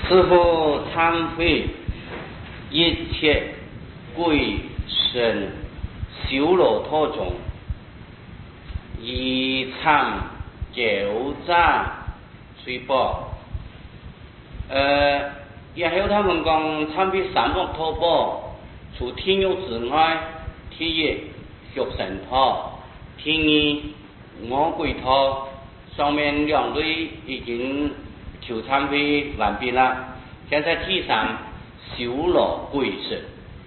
师父忏悔一切鬼神修罗陀中，以忏九诈水报。然后他们讲忏悔三恶托报，除天狱之外，第一畜生托，第二恶鬼托。上面两类已经求忏悔完毕了，现在第三修罗鬼神。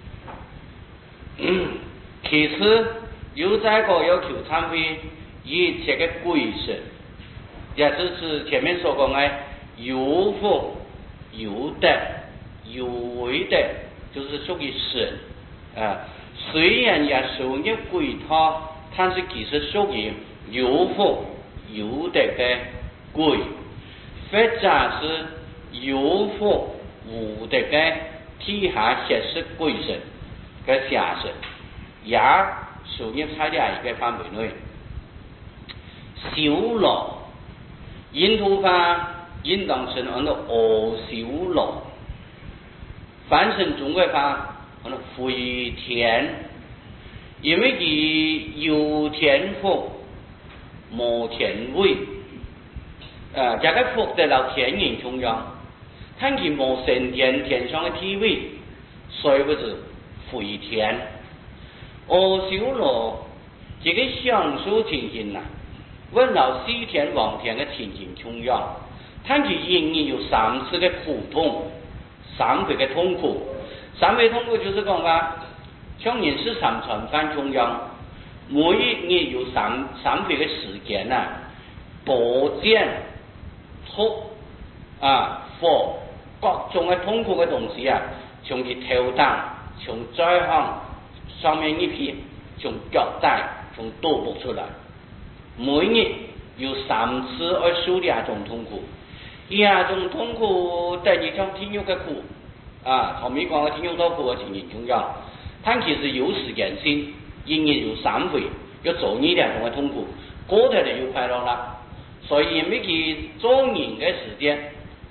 其次又再个要求忏悔一切的鬼神，也就是前面所讲的有福有德有为的，就是属于神虽然也受业鬼他，但是其实属于有福有德的鬼，或者是有福无德的地下邪识鬼神的下神，也属于在这一个范围内。修罗印度话应当是按照恶修罗，翻成中国话按照回天，因为其有天福无天威，这个福得到天人中央，但其无升天天上的地位，所以不是回天。恶修罗这个享受情形问到西天王天的情形中央，但其仍然有三次的苦痛，三倍的痛苦。三倍痛苦就是讲像人是三餐饭中央，每一日有三倍的时间播见吐火各种的痛苦的东西从其头顶从再向上面一批从脚带从肚部出来，每日有三次而受这种痛苦。这种痛苦等于像天狱的苦后面讲的天狱多苦的情形中央，但其实有时间性，仍然有三回要做你两种的痛苦，过头就快乐了。所以因为其做人的时间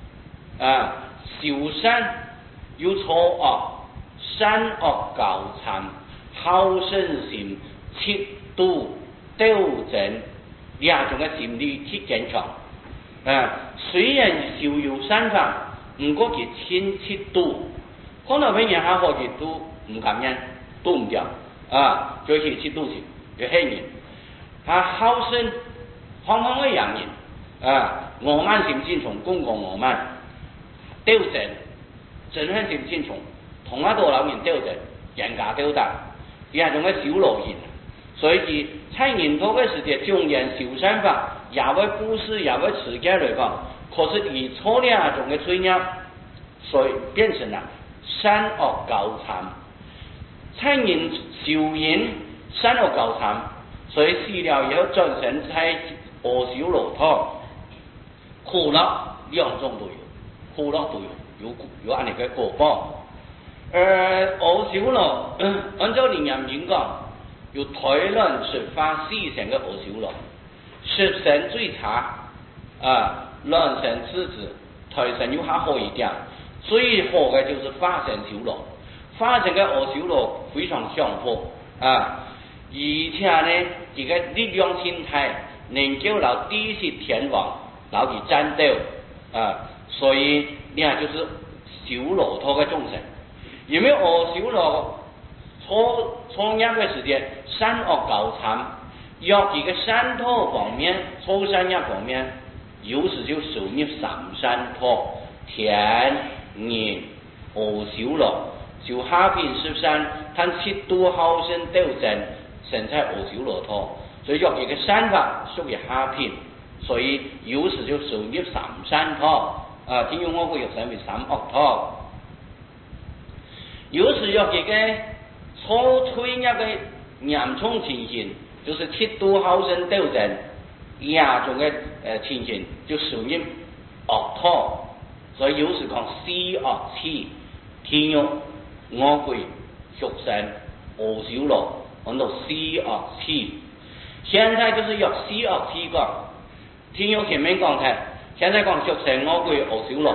修善有错恶，善恶交缠，好胜心，切度斗争两种的心理去健康虽然修有善法，不过其亲切度，可能别人还好其都唔感恩，都唔掉就是切度性就黑人，他好胜方方的洋人我慢心心从公共我慢斗争憎恨心心从同一多老人斗争人家斗打也种嘅小罗人，所以其在人多嘅时间中人修善法也会故事也会持家来讲，可是以错两种嘅罪孽，所以变成了善恶交缠。在人修人善恶交缠，所以死了以后转生在恶修罗陀，苦乐两种都有，苦乐都有按呢个果报。恶修罗按照灵验经讲，有推论十法四成嘅恶修罗，十成最差两成次子，推成又还好一点，最好嘅就是法成修罗。法成嘅恶修罗非常祥和而且呢这个力量心态能够老地势天王老去战斗所以你看就是修罗陀嘅众生，因为恶修罗错业嘅时间善恶交缠，要几个善托方面错善业方面，有时就受入三善托天人恶修罗，就下品十善，但七度好胜斗争生在恶修罗陀，所以要几个善法属于下品，所以有时就受入三善托天用我会有成为三恶托，有时要几个错推业的严重情形，就是七度好胜斗争严重的情形就属于恶托，所以有时讲四恶气天狱恶鬼畜生恶修罗按照四恶气，现在就是用四恶气讲，天狱前面讲的，现在讲畜生恶鬼恶修罗，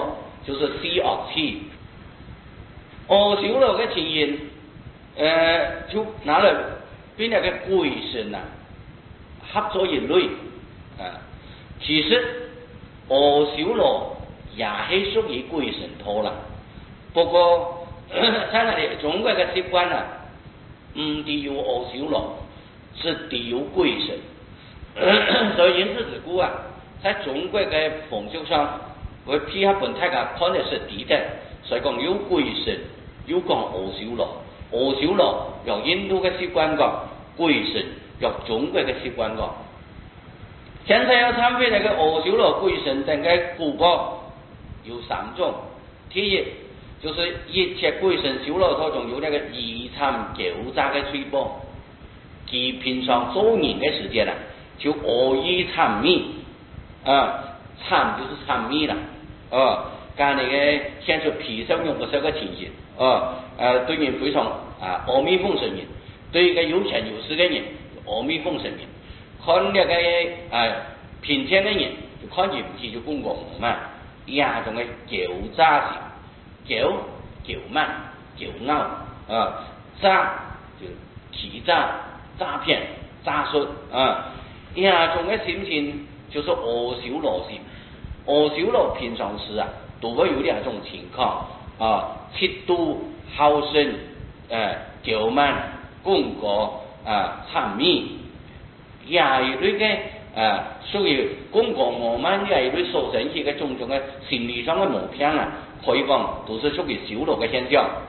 就是西乐器。学小乐嘅情形，就拿来变那个鬼神啊，合作一类啊。其实学小乐也是属于鬼神托啦，不过在那里中国嘅习惯啊，唔只有学小乐，是只有鬼神。所以因此自古啊，在中国嘅风俗上，我批下本太家看的是对的，所以讲有鬼神，有讲学小乐，学小乐用印度嘅习惯讲，鬼神用中国嘅习惯讲。现在要参配那个学小乐鬼神等嘅古歌有三种，第一就是一切鬼神小乐当中有那个遗产旧杂嘅吹波，其平常做人嘅时间啦。就恶意谄媚谄就是谄媚啦，干那个显出皮上用不少个情形，对人非常阿弥奉神人，对一个有钱有势的人阿弥奉神人，看那个贫贱的人就看人不起就公公嘛，亚种的狡诈性，狡慢狡傲诈就欺诈诈骗诈术亚种的心情就是学小乐心，学小乐平常时啊，都会有两种情况嫉妒、好胜、骄慢、公国谄媚，也一类嘅属于公国傲慢嘅一类所引起嘅种种嘅心理上嘅毛病啊，可以讲都是属于小乐嘅现象。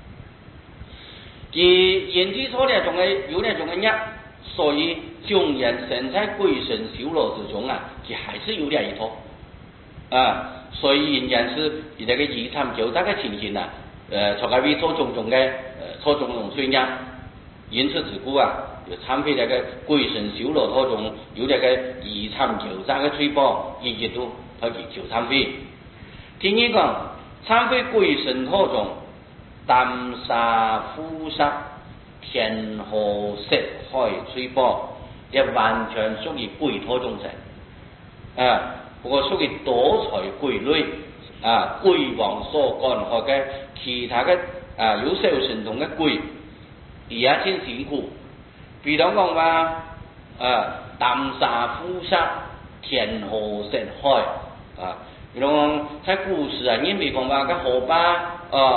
其言之所呢，仲係有呢種嘅一，所以众人身在鬼神小乐之中啊，其还是有点一套所以仍然是以这个遗产旧杂嘅情形啊，才会做种种嘅做种种宣扬。因此自古啊，就参配这个鬼神小乐当中有这个遗产旧杂嘅吹波，一直都佢就参配。第二讲参配鬼神当中，淡沙枯沙，天河石海吹波。也完全属于鬼托众神不过属于多才鬼类鬼王所干或嘅其他嘅有小神通嘅鬼，也真辛苦。比如讲话淡沙枯沙，天河石海比如讲在古时因为讲话个河坝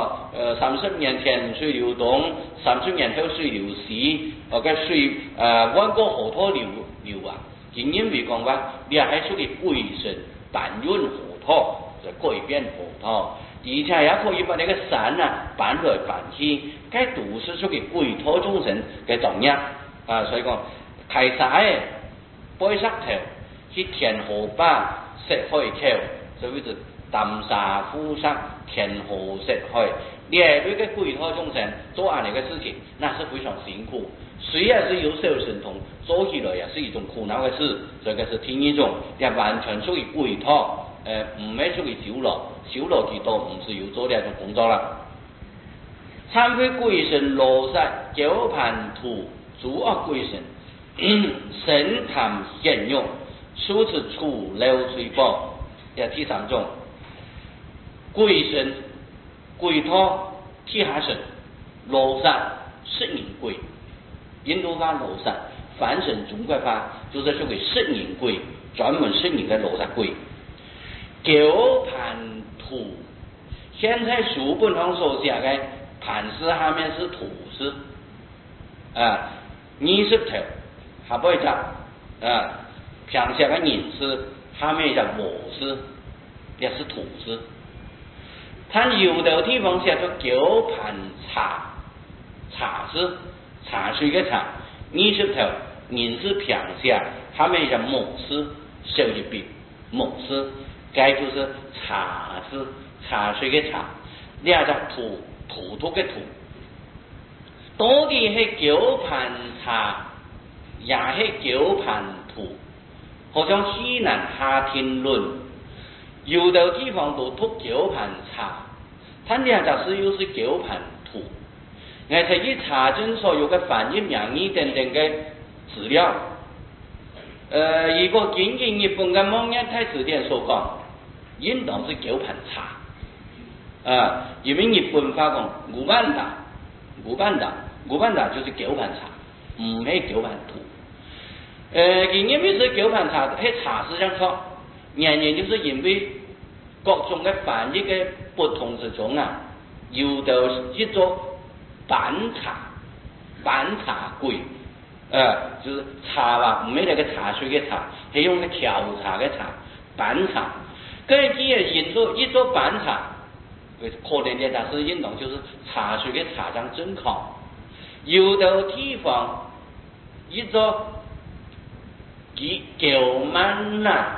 30年前水流动，30年后水流逝，个水弯过河套流因为讲话你还属于鬼神搬运河套，就改变河套，而且也可以把那个山搬来搬去，该都是属于鬼托众神嘅重要所以讲开沙嘅背石头去填河坝石海口，所以就淡沙枯沙，天河石海。你对个鬼托众神做安尼个事情，那是非常辛苦。虽然是有小神通，做起来也是一种苦恼的事。这个是第一种，也完全属于鬼托，唔係屬於小樂。小樂其多唔是要做呢一種工作啦。參會鬼神羅剎九盤土主惡鬼神，神談顯用，數次處流水波。也第三種，鬼神。鬼托地下神罗刹摄影鬼，印度话罗刹，翻成中国话就是属于摄影鬼，专门摄影的罗刹鬼。九盘土，现在书本上所写的盘字下面是土字20头下背只上下个人字下面一只木字，也是土字。它有的地方写作九盘茶，茶字茶水嘅茶，20头人字平下，下面一只木字，小一笔木字，该就是茶字，茶水嘅茶，两只土土嘅土，到底係九盤茶，也係九盤土，好像西南下天論，有的地方都讀九盤茶。它两只是又是九盤土，我哋去查證所有嘅翻譯名義等等嘅資料。如果根據日本嘅《蒙日泰詞典》所講，應當是九盤茶， 因为日本话讲五班打就是九盘茶，唔系九盘土。因为是九盘茶，喺茶市上错，原因就是因为各种嘅翻译嘅不同之中啊，有的一种板茶柜，就是茶啊，唔系那个茶水嘅茶，系用嘅调茶嘅茶，板茶。跟住引出一座板茶，可能嘅但是运动就是茶水嘅茶上真好，有的地方一座。叫曼呐，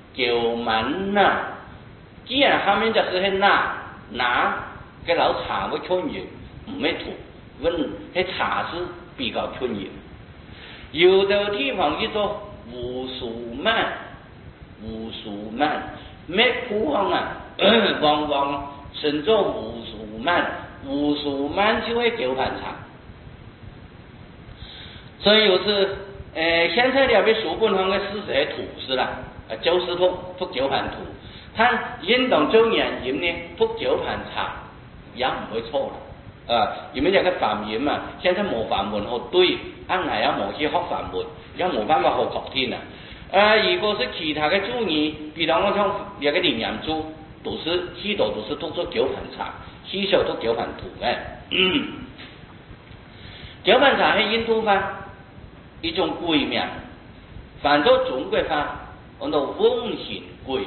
既然下面就是喺拿嘅老茶嘅村员，唔係土，问喺茶是比较村员。有的地方叫做乌苏曼，咩普行啊，往往称作乌苏曼就係九盤茶，所以有時。现在了被书本上嘅事实系土司啦，就是扑九盘土。他运动周年因呢扑九盘茶也唔會錯啦。因為有個梵文嘛，現在冇梵文好對，啱係有冇去學梵文，也冇辦法學確天啊。如果是其他嘅注語，比如我像有個lin陽珠，都是許多都是讀作九盤茶，許少讀九盤土嘅。九盤茶係印度話。一種貴名，反做中國話，叫做翁顯貴。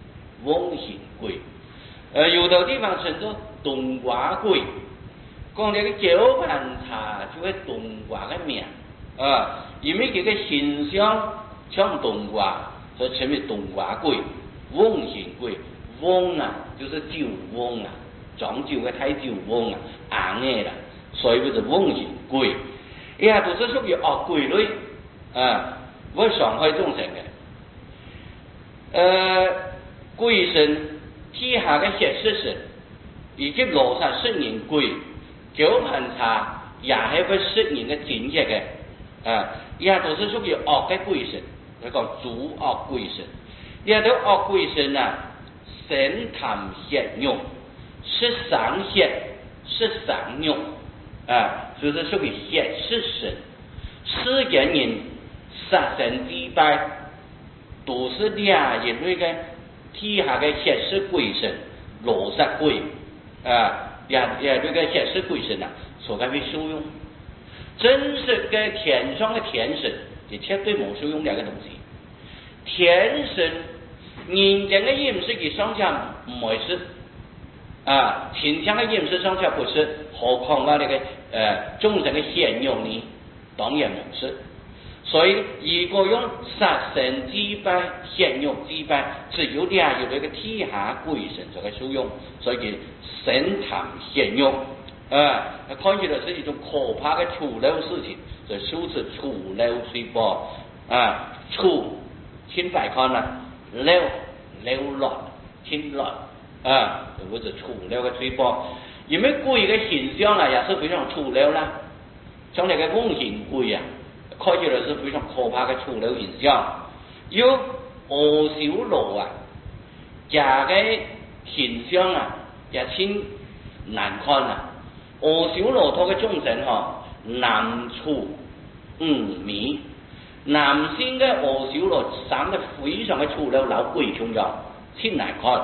有的地方稱作冬瓜貴，講呢個九盤茶就係冬瓜嘅名，因為佢嘅形象像冬瓜，所以稱為冬瓜貴。翁顯貴，翁啊，就是酒翁啊，裝酒嘅太酒翁啊，硬嘅啦，所以叫做翁顯貴。都是屬於惡貴類，會傷害眾生嘅。貴神天下嘅血色神，以及羅剎聖人貴，九盤茶也係會聖人嘅境界嘅，都是屬於惡嘅貴神，佢講主惡貴神，都惡貴神啊，神談血肉，是傷血，是傷肉。就是屬於血是神，世間人殺神祭拜，都是兩人類嘅天下嘅血是鬼神，羅剎鬼，兩類嘅血是鬼神所該會受用。真實嘅天上嘅天神，就絕對冇受用兩個東西。天神，人間嘅飲食嘅上下唔會是。天上嘅飲食上下不是，何況那個眾生嘅血肉呢？當然唔是。所以如果用殺神祭拜、血肉祭拜，只有兩有那個天下鬼神才會受用，所以叫神談血肉。看起來是一種可怕嘅粗陋事情，就修辭粗陋水波粗千百看啦，溜落千落。或者粗陋嘅水波，因為鬼嘅形象也是非常粗陋啦，像那個翁顯貴看起來是非常可怕嘅粗陋形象。有阿修羅假嘅形象也真難看阿修羅佢嘅眾生男粗迷，男性嘅阿修羅生得非常嘅粗陋，老鬼形象，真難看。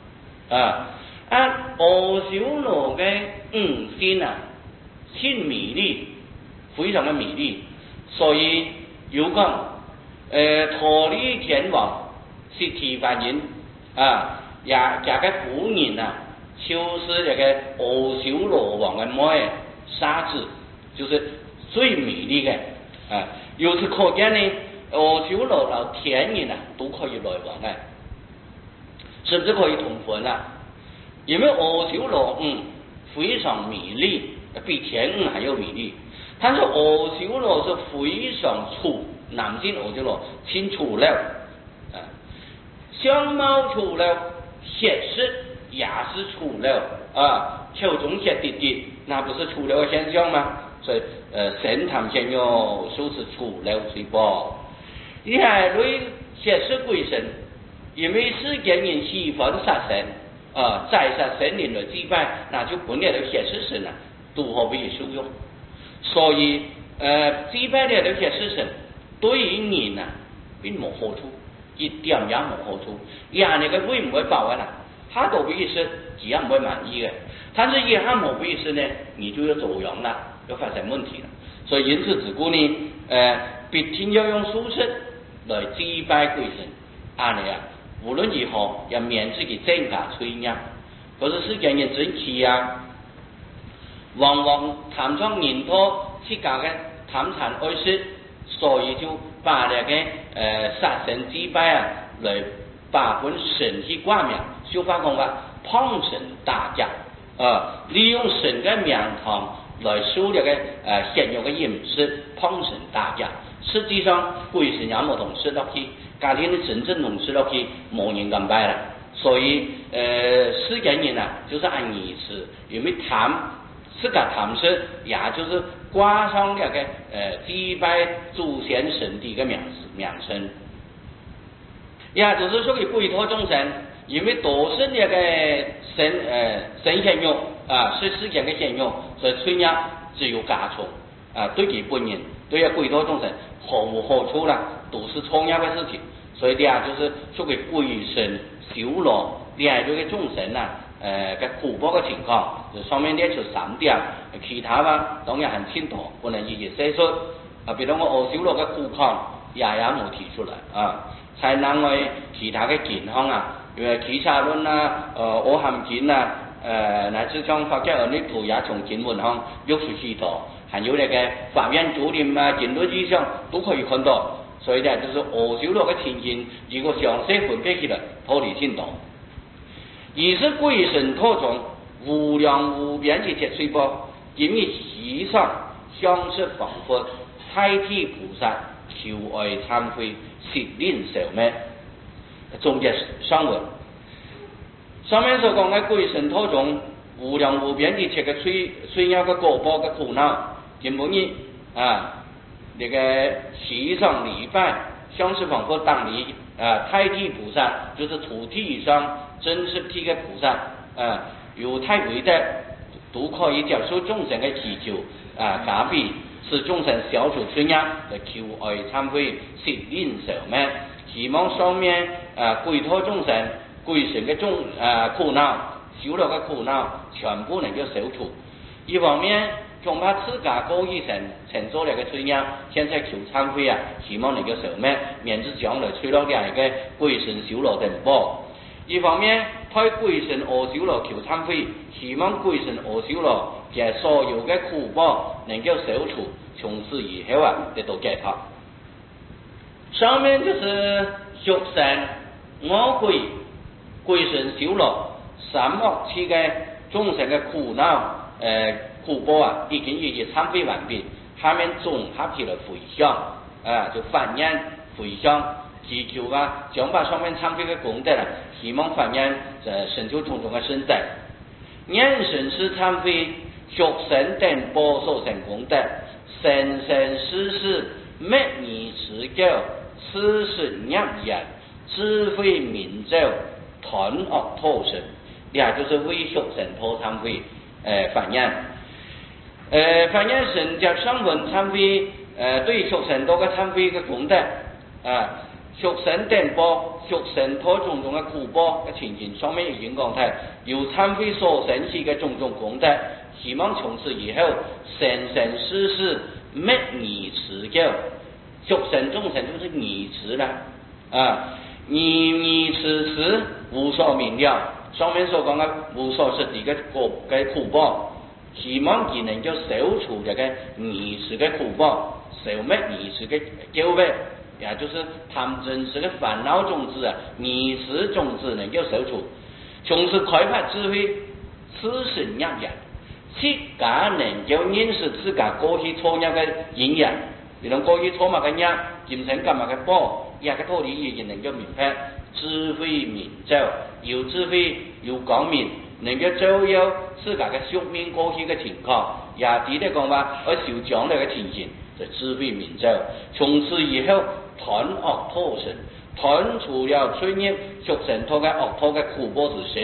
阿修羅嘅女性真美麗，非常嘅美麗，所以有講忉利天王是提凡人也嘅婦人就是這個阿修羅王嘅妹沙子，就是最美麗嘅由此可見呢，阿修羅同天人都可以來往嘅。甚至可以同婚因為阿修羅非常美麗，比天還要美麗。但是阿修羅是非常粗，男性阿修羅挺粗陋，相貌粗陋，血色也是粗陋口中血滴滴，那不是粗陋的現象嗎？所以神談血肉，說是粗陋水波。而係對血色鬼神。因為世間人喜歡殺神， 在下神灵来祭拜，那就本来的些事情啊，如何被受用？所以祭拜的这些事情对于人啊并冇好处，一点也冇好处。人那个会唔會報啊？他都不意思，自然唔會滿意嘅。但是一下冇不意思呢，你就要走樣啦，要發生問題啦。所以因此自古呢，必定要用素食來祭拜鬼神。安尼啊，無論如何要免自己增加罪孽。可是世間人真氣啊，往往貪贓認多自家嘅貪殘愛惜，所以就把那個殺神祭拜啊來把本神去掛名。就發講話碰神打架，利用神嘅名堂來收這個現有嘅飲食，碰神打架。實際上鬼神也冇同事落去，家庭的真正同事落去冇人敢拜啦。所以世間人啊，就是按意思，因為貪自個貪食，也就是掛上這個祭拜祖先神的一個名稱，也就是屬於鬼托眾神。因為都是那個神現用是世間的現用，所以罪孽只有加重對其本人對鬼托眾神毫無好處啦，都是錯誤的事情。所以就是屬於鬼神修羅這個眾神嘅苦報嘅情況，就上面列出3點，其他當然很清楚，不能一一細述。比如我修羅嘅苦況也冇提出來才能為其他嘅健康因為其他論我含經乃至將法家兒女圖也從經文上喐出許多，還有那個法院主任言論意向都可以看到。所以就是修羅嘅情形，如果詳細分別起來，脫離心道。而是鬼神托種無量無邊的鐵水波，因為時上相識仿佛太天菩薩求愛懺悔，舌令受滅。總結上文，上面所講嘅鬼神托種無量無邊的鐵嘅水妖嘅果報嘅苦惱，根本呢那個時上禮拜相識仿佛當離太地菩薩，就是土地上真實體嘅菩薩有太偉大，都可以接受眾生嘅祈求加被使眾生消除罪孽，來求愛懺悔，舌令受滅。希望上面鬼托眾生、鬼神嘅苦惱、修羅嘅苦惱，全部能夠消除。一方面，恐怕自家過去曾做了個罪孽，現在求懺悔希望能夠受滅，免至將來吹落兩個鬼神修羅等報。一方面，推鬼神修羅求懺悔，希望鬼神修羅嘅所有嘅苦報能夠消除，從此以後得到解脫。上面就是俗神、惡鬼、鬼神修羅三惡趣嘅眾生嘅苦惱苦報已經一一懺悔完畢，下面綜合起來回向就梵音回向，祈求將把上面懺悔嘅功德希望梵音成就種種嘅聖德。人神是懺悔，俗神等報受成功德，生生世世滅而持久，此是孽緣，智慧明照，斷惡脫神。也就是為俗神托懺悔梵音。梵音神接上文懺悔對俗神多個懺悔嘅功德俗神等報，俗神托種種嘅苦報嘅情形，上面已經講睇，由懺悔所生起嘅種種功德，希望從此以後生生世世滅而持久。俗神眾神就是擬持啦擬持時無所明了，上面所講嘅無所實際嘅苦報，希望佢能夠消除這個擬持嘅苦報，消滅擬持嘅糾紛，也就是貪嗔癡嘅煩惱種子擬持種子能夠消除，從此開發智慧，此是孽緣，自家能夠認識自家過去錯孽嘅因緣。比如過去錯誤嘅業，今生今日嘅報，也嘅道理已經能夠明白，智慧明照，有智慧有光明，能夠照耀自家嘅宿命過去嘅情況，也記得講話而受將來嘅情形，就智慧明照，從此以後斷惡脫神，斷除了罪孽，俗神托嘅惡托嘅苦報之神，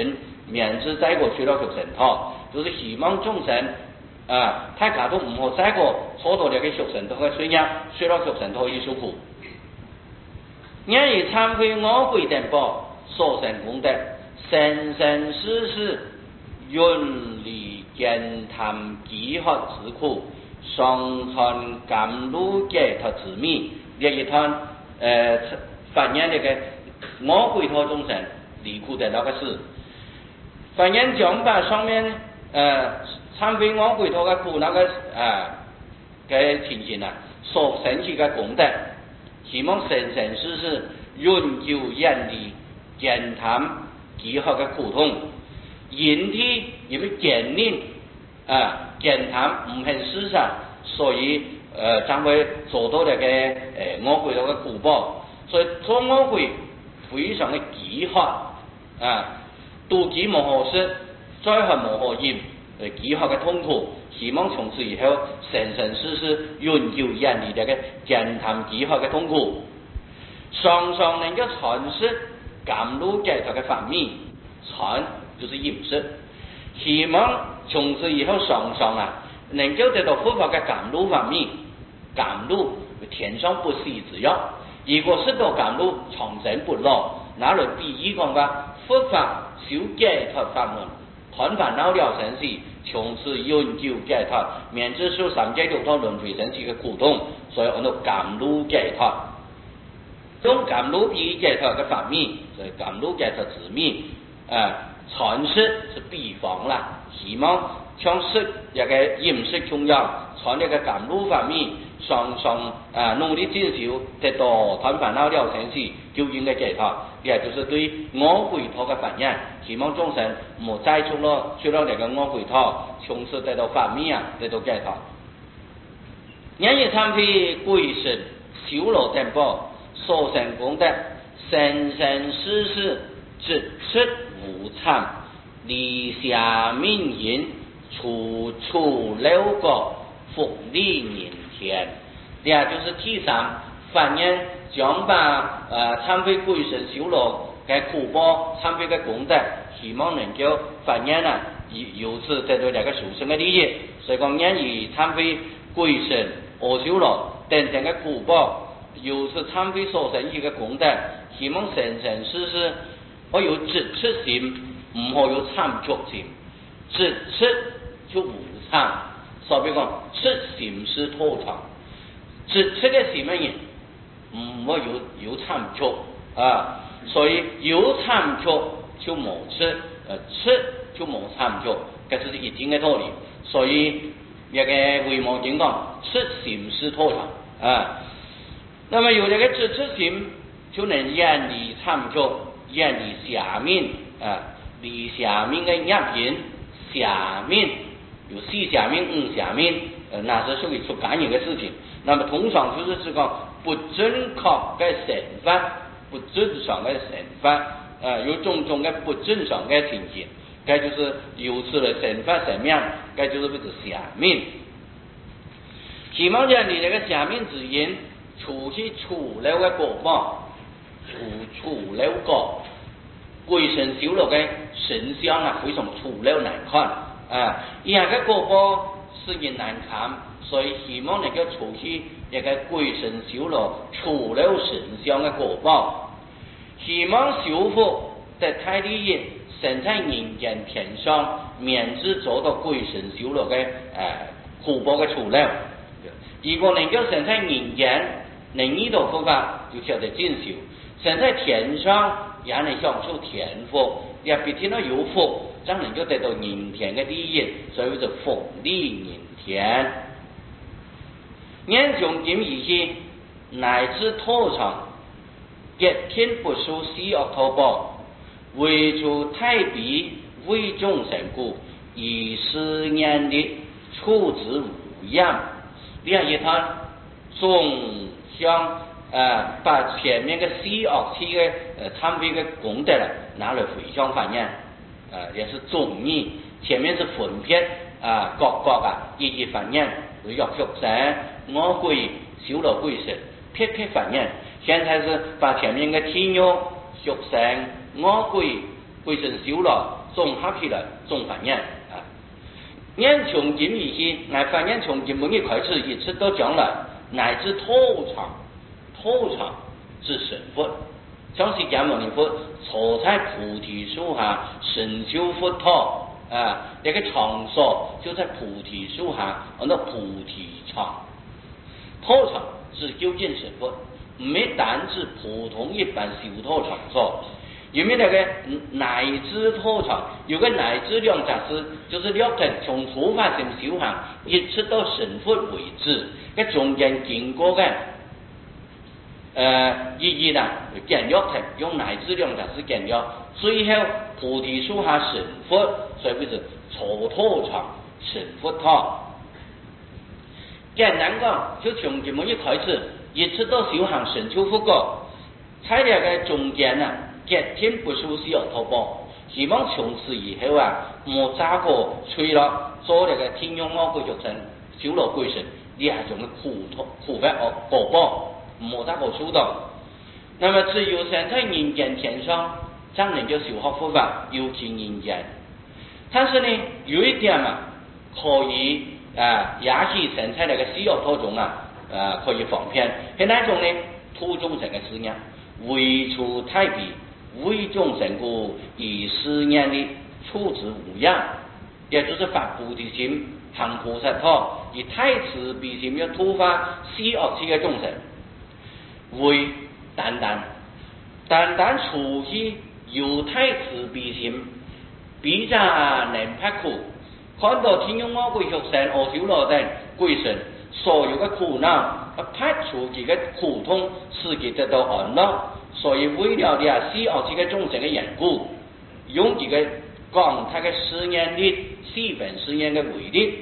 免之在個水落肉神托，就是希望眾神大家都唔好在個坐到呢個肉神托嘅水落肉神托要受苦。因而懺悔我歸定報，所成功德，生生世世潤利健談飢渴之苦，上傳甘露解脫之美。呢一段反映呢個我歸托眾神離苦的那個事。反映講把上面懺悔我歸托嘅苦那個嘅情形所生起嘅功德，希望生生世世永久遠離健談飢渴嘅苦痛。人體因為健寧健談唔係事實，所以將會做到呢個我歸托嘅苦報。所以做我歸非常嘅飢渴妒忌無可說，災害無可言，飢渴嘅痛苦，希望從此以後生生世世永久遠離這個健談飢渴嘅痛苦，常常能夠傳釋甘露解脫嘅法味，傳就是飲食，希望從此以後常常能夠得到佛法嘅甘露法味。甘露天上不息之藥，如果食到甘露長生不老，那嚟比喻講嘅佛法修解脫法門，斷煩惱了生死，從此永久解脫，免之受三界六道輪迴生死嘅苦痛，所以按照甘露解脫。用甘露比喻解脫嘅法味，所以甘露解脫之美傳釋是比方啦，希望像食一個飲食中藥，傳呢個甘露法味，常常努力進修，得到斷煩惱了生死，究竟嘅解脫。也就是對我歸托嘅反映，希望眾生唔好再出了呢個我歸托，從此得到法味得到解脫。因而懺悔歸神修羅定報，所成功德，生生世世直出無慚，離下命引，處處六國，福利連天。也就是第三反映將把懺悔歸神修羅嘅苦報，懺悔嘅功德，希望能夠反映由此得到兩個殊勝嘅利益。所以講因而懺悔歸神和修羅等等嘅苦報，由此懺悔所生起嘅功德，希望生生世世可有直出心，唔可有慚足心。直出就無慚，所以講出心是拖長，直出嘅是乜嘢？唔可有慚足所以有慚足就冇出，出就冇慚足，這是一定嘅道理。所以一個回望經講，出心是拖長那麼有這個直出心，就能遠離慚足，遠離下面離下面嘅入品，下面有四下面五下面那是屬於出感應嘅事情。那麼通常就是這個不準確嘅成法，不正常嘅成法有種種嘅不正常嘅情形，該就是由此的成法什麼樣，該就是不是下面。希望講你這個下面之因，除去處了嘅果報，處了果歸神修羅嘅神像非常處了難看以下嘅果報是因難看，所以希望能夠除去一個歸神修羅處了神像嘅果報，希望修復得太利益，生在人間天上，免之做到歸神修羅嘅苦報嘅處了。如果能夠生在人間，能遇到佛法就曉得進修，生在天上也能享受天福，也必聽到有福，將能夠得到人天嘅利益，所以就福利人天。眼中點而去，乃至拖長，極天不屬死惡托報，為處太彼為眾生故，以是眼力處之無厭。呢一趟總想把前面嘅死惡氣嘅懺悔嘅功德拿來回向反映也是總義，前面是分撇各一一反映，為約束神我歸修羅歸神撇反映。現在是把前面嘅天欲屬神我歸神修羅综合起来总繁衍啊。俺从今以前，俺繁衍从今每日开始，一直到将来，乃至透长之神佛，像是讲摩尼佛坐在菩提树下神修佛陀啊，那个场所就在菩提树下，那菩提场。透场是究竟神佛，没单指普通一般修透场所。因为那个乃至透场有个乃至两杂事，就是了解从佛法性修行一直到神佛为止，个中间经过的意义呢，简约的用乃至两杂事简约，最后菩提树下神佛，所以就是坐透场神佛塔。简单讲，就从这么一开始，一直到修行神修佛果，在那个中间呢。天不舒适有突破，希望从此以后啊，莫再个吹了做那个天用我鬼学生、修罗鬼神两种的苦法果报，莫再个受到。那么只有生在人间天上，才能够修学佛法，尤其人间。但是呢，有一点嘛，可以也许生在那个死有途中可以防骗，是哪种呢？途中成个思念，为出太平。为众生故，以思念的处之无恙，也就是发菩提心，行菩萨道，以太慈悲心要突发四恶趣的众生，为单单处于有太慈悲心，必然能拍苦。看到天用我鬼学生、阿修罗等鬼神所有的苦恼，拍除其个苦痛，使其得到安乐。所以为了四恶趣的众生的缘故，用这个讲他的思念力、四分思念的为力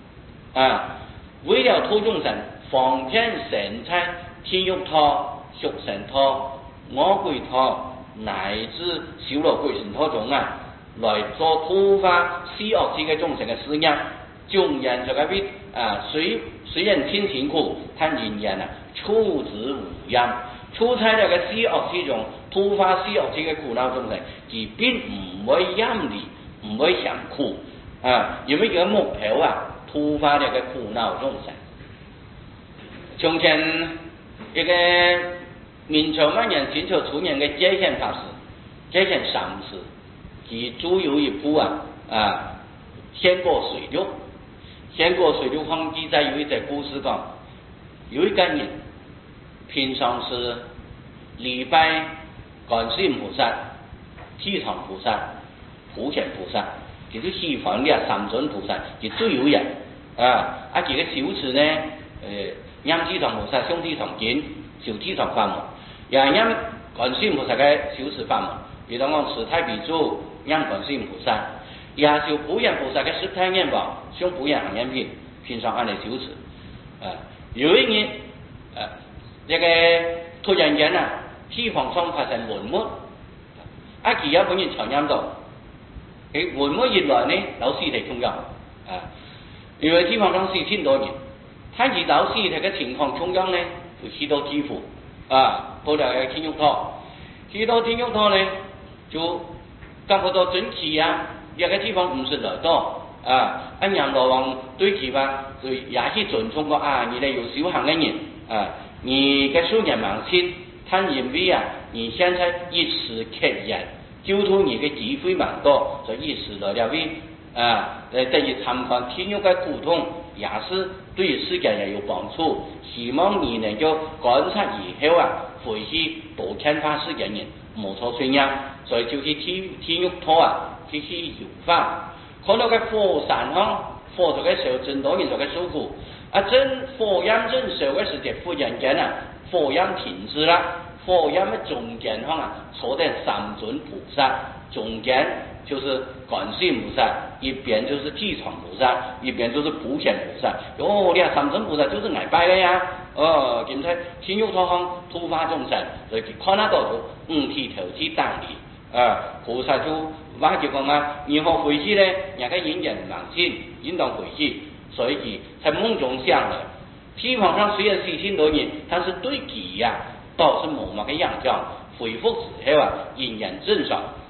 为了托众生方便神在天狱托、畜生托、恶鬼托乃至修罗鬼神托中来做突发四恶趣的众生的思念，纵然这个位虽然挺辛苦，但仍然处之无恙。处在那个四恶趣中，突发四恶趣的苦恼中呢，而并唔会厌离，唔会想苦因为这个目标突发那个苦恼众生。从前一个明朝末年、清朝初年的戒贤法师、戒贤上师，其著有一部仙过水流。仙过水流方记载有一则故事讲，有一个人平常是礼拜观世音菩萨、地藏菩萨、普贤菩萨，就是西方的三尊菩萨，是最有人几个修持呢？念地藏菩萨、诵地藏经、修地藏法门，也念观世音菩萨的修持法门，比如讲持太比柱、念观世音菩萨，也修普贤菩萨的十太愿望、诵普贤行愿品，平常按来修持有一年这个突然间地方上发生瘟疫，其他本人传染到，瘟疫一来呢，有尸体冲入因为地方上4000多人，他遇到尸体的情况冲入呢，就许多支付到了天狱塔，去到天狱塔呢，就感觉到整体这个地方不是来到按阎罗王对其就也是尊重过你哋有修行的人你嘅修养蛮深，他认为你现在一时刻然，交通你嘅机会蛮多，所以一时来了为等于参观天狱的苦痛，也是对世界也有帮助。希望你能够观察以后回去多看法世界人，莫错信仰，所以就去天狱塔去游法，看到个火山火就嘅时候，真多人就嘅受苦。真火焰正受的时间，忽然间火焰停止了，火焰的中间坐的三尊菩萨，中间就是观世音菩萨，一边就是地藏菩萨，一边就是普贤菩萨。三尊菩萨就是挨拜的呀。现在天狱塔上突发众生，所以看得到就5体投体当理菩萨就话就讲如何回去呢？人家引人盲心，引导回去。所以在梦中想了，地方上虽然4000多人，但是对其倒是冇乜嘅影响，恢复之后仍然正常。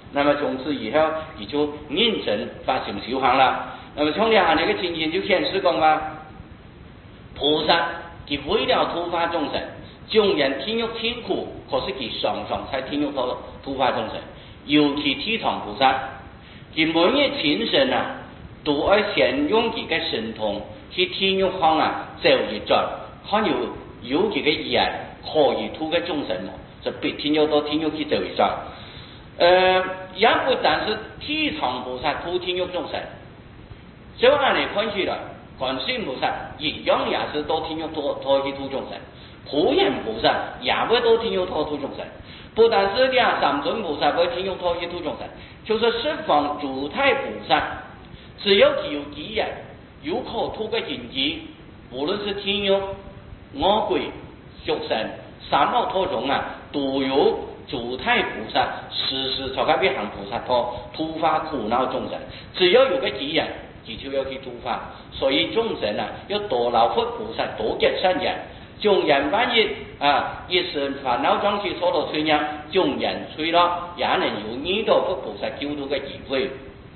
那么从此以后，也就认真发心修行了。那么从两年的经验就显示讲话，菩萨佢为了度化众生，纵然天欲天苦，可是佢常常在天欲度化众生。尤其地藏菩萨，佢每一前生啊，都爱善用佢嘅神通去天欲方啊走一转，看有佢嘅人可以度嘅众生嘛，就必天欲到天欲去走一转。也不但是地藏菩萨度天欲众生，就按你看起来，观世音菩萨一样也是到天欲多去度众生，普贤菩萨也会到天欲度众生。不但是三尊菩萨会天欲多去度众生，就是十方诸太菩萨，只要有几人有可度嘅境界，无论是天欲、恶鬼、畜生、三恶多种啊，都有诸太菩萨时时在嗰边行菩萨道，度化苦恼众生。只要有个几人，就要去度化。所以众生啊，要多劳佛菩萨多结善缘。众人万一一时烦恼中去受到摧残，众人吹了也能有遇到佛菩萨救度嘅机会。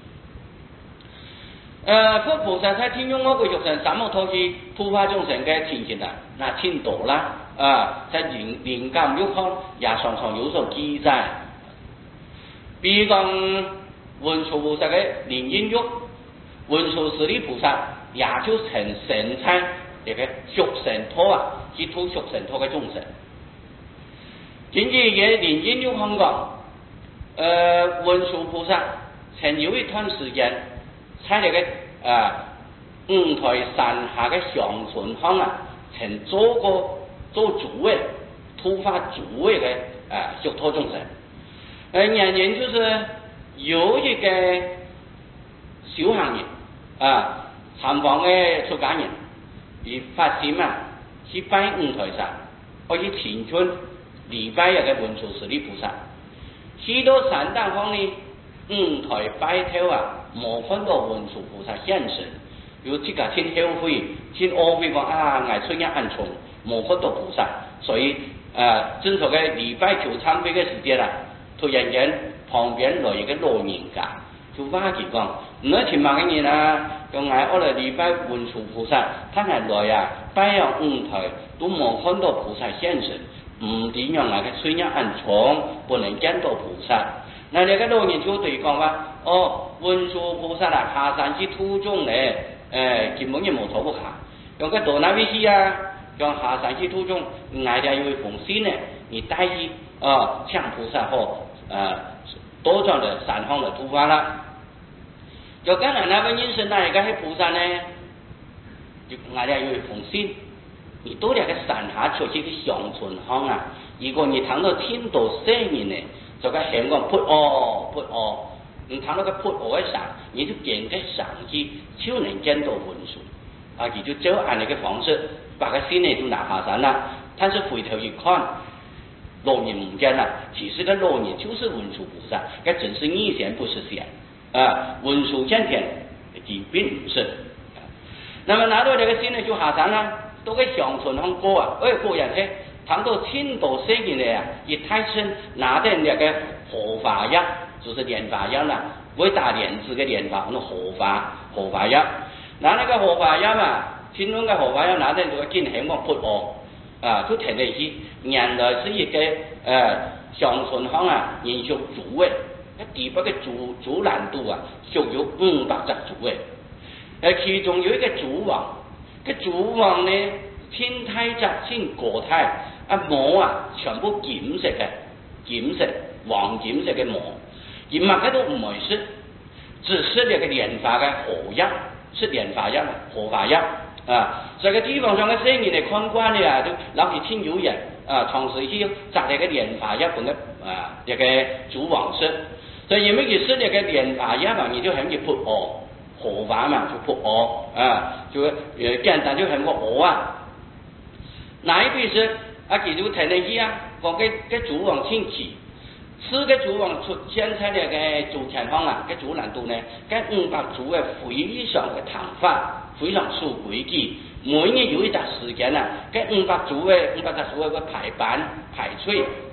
佛菩萨在天用我个肉身三恶托去度化众生嘅情形啊，那挺多啦。在灵感欲方也常常有所记载。比如讲文殊菩萨嘅灵应欲，文殊师利菩萨也就成神参这个畜生托啊，去度畜生托嘅众生。今日嘅灵应欲方讲，文殊菩萨曾有一段时间在那个五台山下嘅上村方啊，曾做主位，度化主位嘅续托众生。人人就是有一个小行人参访嘅出家人，而发心去拜五台山，可以前村礼拜一个文殊师利菩萨。去到山顶方呢，五台拜头无看到文殊菩萨现身，有即个真后悔，真懊悔讲挨出一暗虫，无看到菩萨，所以正常嘅礼拜求参拜嘅时间突然间旁边来一个老人家，就话佢讲，唔係前晚嘅人用挨我嚟礼拜文殊菩萨，他係來拜入五台都冇看到菩萨現身，唔點樣嘅吹一暗蟲，不能見到菩薩。那呢個老人就對講話，文殊菩薩下山去途中咧，根本就冇錯不下，用個到那位去用下山去途中，挨哋要奉先咧，你帶去向菩薩後多轉的山方的度化啦。就剛才那位人生一個係菩薩呢，就挨哋要奉先，你到那個山下出去嘅上村方如果你聽到天道聲音呢，就個響講潑哦，你聽到個潑哦嘅聲，你就見個上去就能見到文殊你就照按那個方式把個心呢就拿下山啦。但是回頭一看，老人唔見啦，其實個老人就是文殊菩薩，這真是異仙不是仙文殊見天，其並不是。那麼拿到這個心呢就下山啦，到個上村方過果然係談到天道聲音呢一太身拿的那個荷花藥，就是蓮花藥啦，會打蓮子嘅蓮花，荷花藥。拿那個荷花藥天龍嘅荷花藥拿的就見響講潑我都停地去，原來是一個上村方延續主位，地北嘅主難度屬有500隻主位，其中有一個主王，個主王呢天胎質先國胎膜全部金色黃金色嘅膜，而物嘅都唔係色，只是這個蓮花嘅荷藥，是蓮花藥荷花藥所以個地方上嘅聲音嚟看關呢都老是聽有人嘗試去摘這個蓮花藥本嘅這個主王色，所以因為佢是這個蓮花藥你就響佢潑荷花就潑就簡單就響個荷哪一邊是佢就睇嚟去講個主王清氣，此個主王出現在那個主前方個主難度呢，個500主非常嘅談法，非常守規矩，每日有一段時間個500主會個排班排序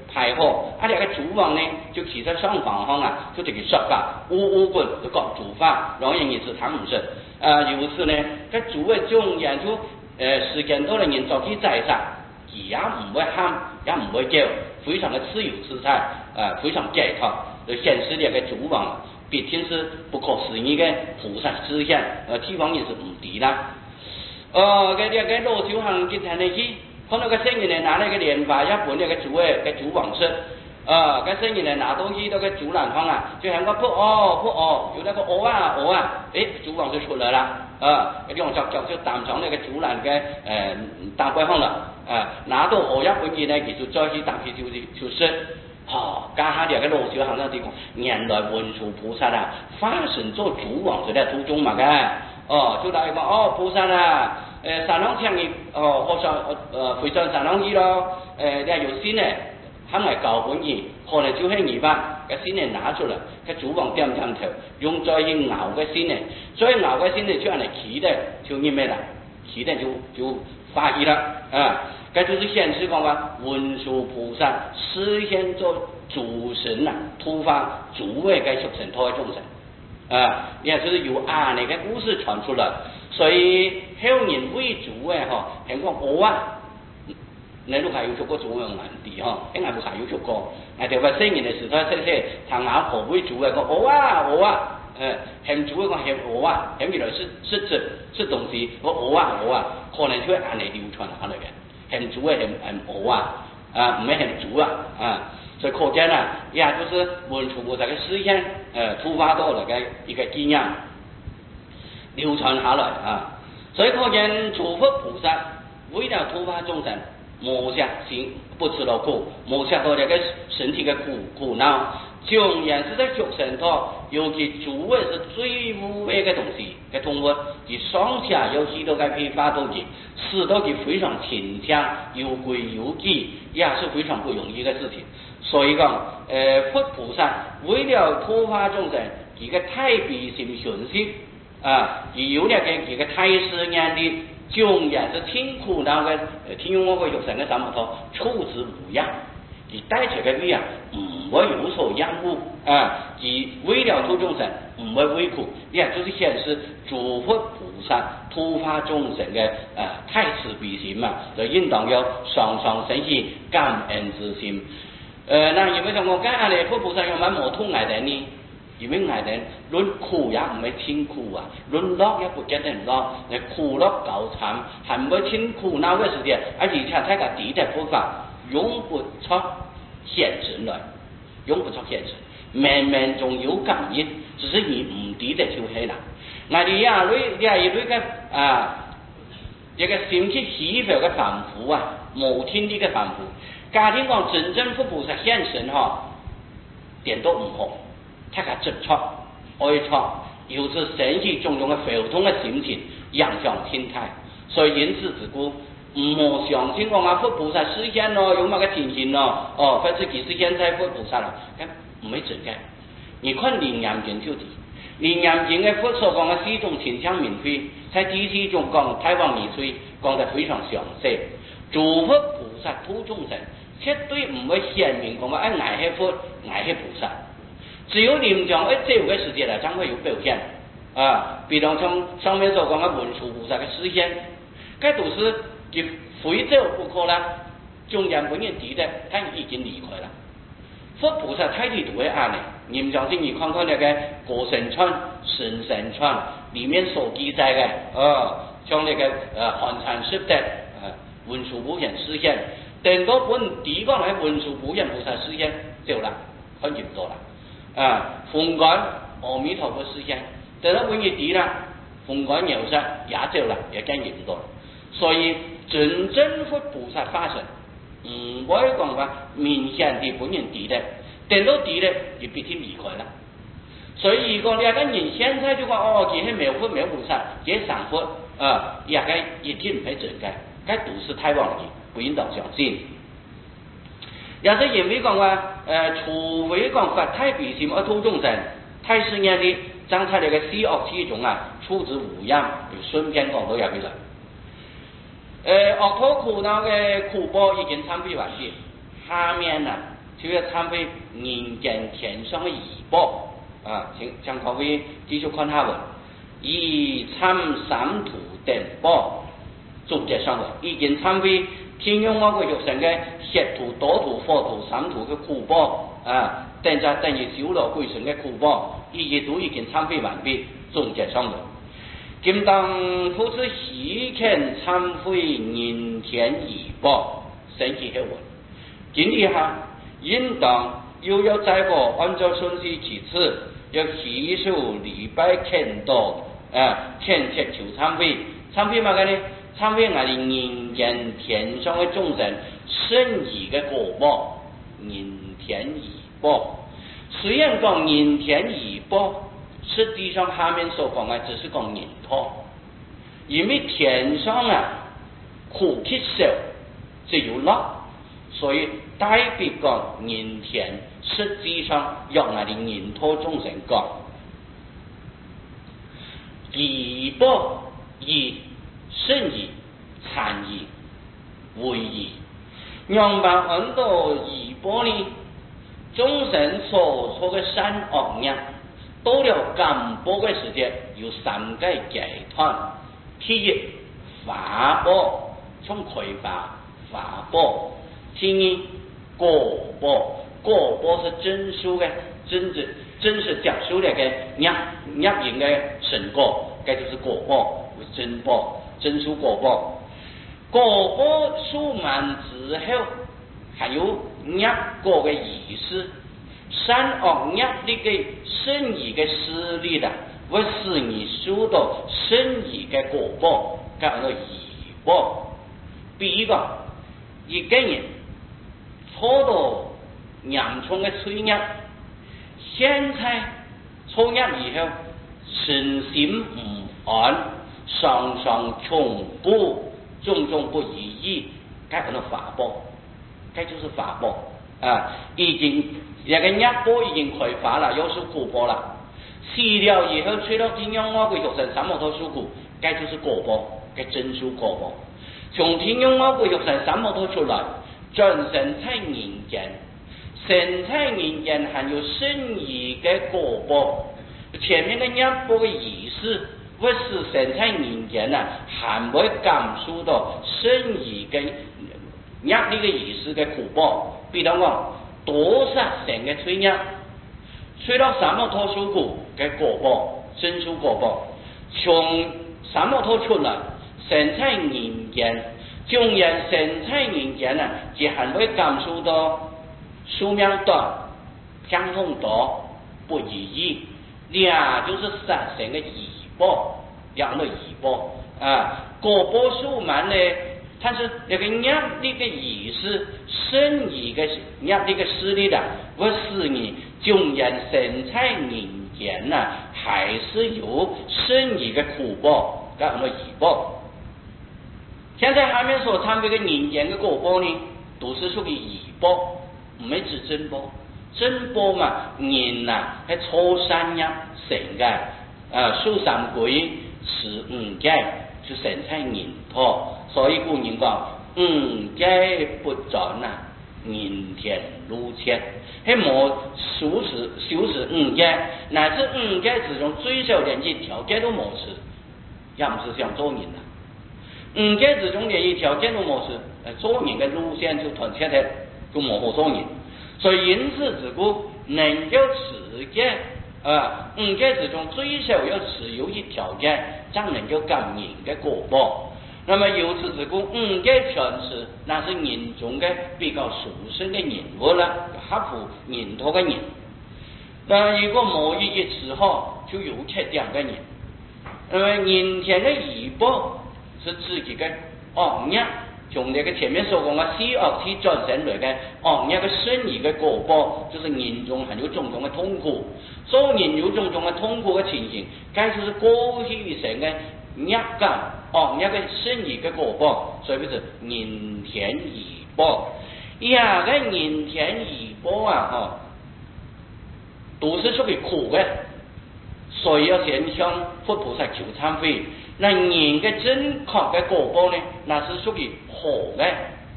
排好，那个主王呢就企在上方方啊，就这个说法，乌滚就讲主法，让人也是谈唔实。由此呢，个主嘅中研究时间多的人做起在上，也唔会喊，也唔会叫，非常的自由自在，非常健康，就显示这个主王必定是不可思议嘅菩萨思想，地方也是唔低啦。cái đồ tiểu hành kinh thành này chi không có cái sinh gì này拿那个莲花日本那个主诶个主王室cái sinh gì này拿东西那个主兰方啊就喊个破有那个主王就出来了cái用chọc就淡床那个主兰个大怪方了拿到日本嘢呢其實再去大批就是家下这个罗小行那地方，原来文殊菩萨啊，化身做主王就在途中嘛嘅，就来讲菩萨啊，三郎请你或者回转三郎衣咯，你有心呢，喊来搞本嘢，可能就係二百嘅心呢拿出來，個主王點頭，用再去熬嘅心呢，所以熬嘅心呢就係嚟起的，就咩咩啦，起的就發起啦这就是显示讲啊，文殊菩萨实现做主神突发主位嘅畜生托嘅众生也就是由那个故事传出来，所以后人为主嘅香港你都係要做個主嘅難啲應該冇係要做過，條話聖人嘅時代他咬婆為主嘅講hem主嘅講hem原來是東西，可能就會按嚟流傳下來嘅。很足很唔係很足所以可見也就是文殊菩薩嘅思想突發到嚟嘅一個經驗流傳下來所以可見諸佛菩薩為了突發眾生，冇想行不辭勞苦，冇想到這個身體嘅苦惱，縱然是在畜生道，尤其主位是最污穢嘅東西嘅動物，而上下有許多嘅批發到佢，使到佢非常勤強，有規有矩，也是非常不容易嘅事情。所以講，佛菩薩為了突發眾生，佢嘅太悲心純息而有呢佢嘅太師眼力，縱然是聽苦惱嘅，聽我個肉身嘅三摩托，處之無恙。而帶出嘅啲唔會有所厭惡而為了度眾生唔會為苦，呢就是顯示諸佛菩薩突發眾生嘅太慈悲心就應當有雙雙生起感恩之心。那因為我講咧，佛菩薩有乜冇痛愛人呢？因為愛人論苦也唔係聽苦論樂也不見得樂，苦樂糾纏，係唔會聽苦惱嘅時間，而且睇個地的佛法。用不出現實來，明明仲有感應，只是你唔知得就係啦。嗱，你一類嘅一個心氣起伏嘅反覆無天地嘅反覆，家庭講真正佛菩薩現身點都唔好，睇下執着、愛錯，有時生起種種嘅浮動嘅心情，影響心態，所以因此之故。唔好相信講佛菩薩實現有乜嘅情形或者其實現在佛菩薩唔係真嘅。你看《楞嚴經》就知，《楞嚴經》嘅佛所講嘅四種情象明慧，喺第四種講太往密吹，講得非常詳細。諸佛菩薩度眾生，絕對唔會顯明講愛係佛，愛係菩薩。只有臨終這個世界才會有表現比如從上面所講嘅文殊菩薩嘅實現，這都是佢非走不可啦，縱然本人知的，他已經離開了。佛菩薩太地都會按呢，你相信你看看那個過神傳、神神傳裡面所記載嘅，像那個寒蟬識的文殊普賢實現，等到本地講係文殊普賢菩薩實現就啦，看見唔到啦。鳳感阿彌陀佛實現，等到本人地啦，鳳感有實也就啦，也見唔到。所以真正佛菩薩化身唔會講話明顯地本人地的，等到地的就必定離開啦。所以如果你個人現在就講佢係沒有佛沒有菩薩，佢上佛也該一定唔係真嘅，該都是太妄語，不應當相信。也是因為講話除非講佛太悲心而度眾生，太師眼的將他那個四惡七種處之無恙，就順便講到入去啦。惡土苦惱嘅苦報已經參與完畢，下面就要参会人间天上的义报啊！请各位继续看下文，以参三途定报，总结上文已经参会天用我个肉身嘅血途、多途、火途、三途嘅苦报啊，等于修罗鬼神嘅苦报，都已经参会完毕，总结上文。今当复是西肯参会人天义报，神奇嘅文。今日下应当又要再个按照顺序其次，要起手礼拜恳祷恳切求参会，参会嘛个呢？参会我哋人间天上嘅众人圣义嘅果报，人天义报。虽然讲人天义报，实际上下面所讲嘅只是讲人托，因为天上苦气少，只有乐。所以代表讲人天，实际上让我哋人托众生讲义报义圣义禅义为义，让把很多义报呢，众生所做嘅善恶业，到了甘报嘅时节，有三个阶段。第一，法报，从匮乏法报。第二，果报，果报是真实嘅，真实讲述嚟嘅业因嘅成果，这就是果报，为真报，真实果报。果报数满之后，还有业果嘅仪式，善恶业力嘅圣义嘅施力啦，会使你收到圣义嘅果报，叫做义报。比如讲，一个人错到严重嘅罪业，现在错业以后，身心唔安，常常重复，种种不如意，该叫做法报，该就是法报啊！已经那个业报已经匮乏了，又是苦报了。死了以后，吹到天阳我鬼肉身三摩托受苦，该就是果报，该真属果报。从天阳我鬼肉身三摩托出来，转生在人间，生在人间还有圣义的果报。前面的业报的仪式，会使生在人间还会感受到圣义的业力的仪式的苦报。比如讲，多少生的罪业，吹到三摩托受苦的果报，真属果报。从三摩托出来，生在人间，纵然生在人间也还会感受到寿命短、伤痛多、不如意，俩就是三生的义报，两个义报啊。果报数满呢，但是那个业力的仪式、圣义的业力的施力会使你纵然生在人间还是有圣义的苦报，叫做义报。现在下面所参与的人间的果报呢，都是属于义报，唔係指真报。真报嘛，人係初三日成嘅，數三鬼是戒，就成在人托。所以古人讲，戒不轉人天如切，係冇修持戒，乃至戒之中最少連一條戒都冇持，也唔是想做人啦。戒之中連一條戒都冇持，做人嘅路線就斷切嘅，就冇好做人。所以因此之故，能够持戒戒之中最少要持有一條戒，才能夠感人嘅果報。那麼由此之故，戒全持，那是人中嘅比較殊勝嘅人物啦，合乎人托嘅人。但如果冇一持好，就有缺點嘅人。那麼人天嘅義報是自己嘅惡業。從那個前面所講嘅死惡氣轉成來嘅惡業嘅聖義嘅果報，就是人中還有種種嘅痛苦。所以人有種種嘅痛苦嘅情形，該就是過去成嘅業感惡業嘅聖義嘅果報，所以就是人天義報。呀，個人天義報都是屬於苦嘅，所以要先向佛菩薩求懺悔。那人嘅真確嘅果報呢，那是屬於好嘅，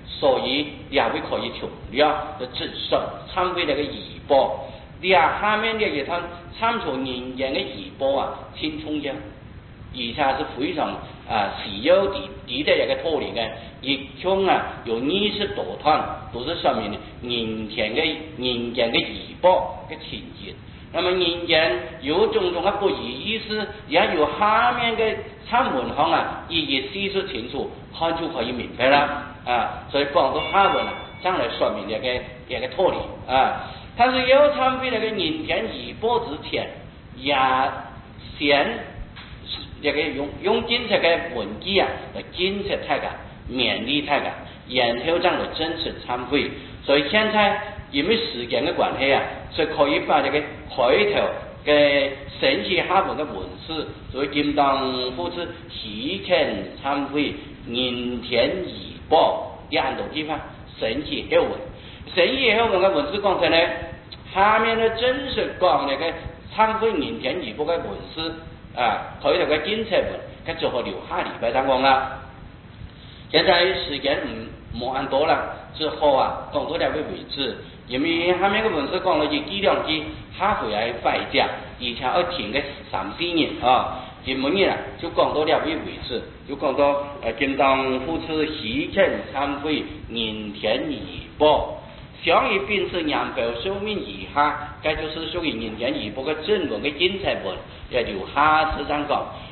所以也会可以从了就直述参会那个仪表。下面的一趟参照人间的仪表啊，挺重要，而且是非常需要的一个道理嘅。一共有20多段，都是说明人间的仪表嘅情节。那么人间有种种的不义意思，也有下面的参文行一一叙述清楚，看就可以明白了所以讲到下文这样来说明这个道理但是要参会那个人间仪表之前，也先这个用金色的文字来建设大家，勉励大家，然后这样来正式参会。所以现在因为时间的关系所以可以把这个开头嘅神奇下文嘅文字，所以今当复制提前参会人间仪表两种地方神奇后文。神奇后文嘅文字讲出来，下面的正式讲那个参会人间仪表嘅文字开头嘅精彩文，咁就好留下礼拜三讲啦。现在时间冇按多了，之后讲到两个位置，因为下面嘅文字讲了就几两句，下回来快讲，而且要停个3-4年今每日就讲到两个位置，就讲到今当复制西城参会人间仪表。上一篇是年表寿命以下，这就是属于人间仪表嘅正文嘅精彩文，也留下次再讲。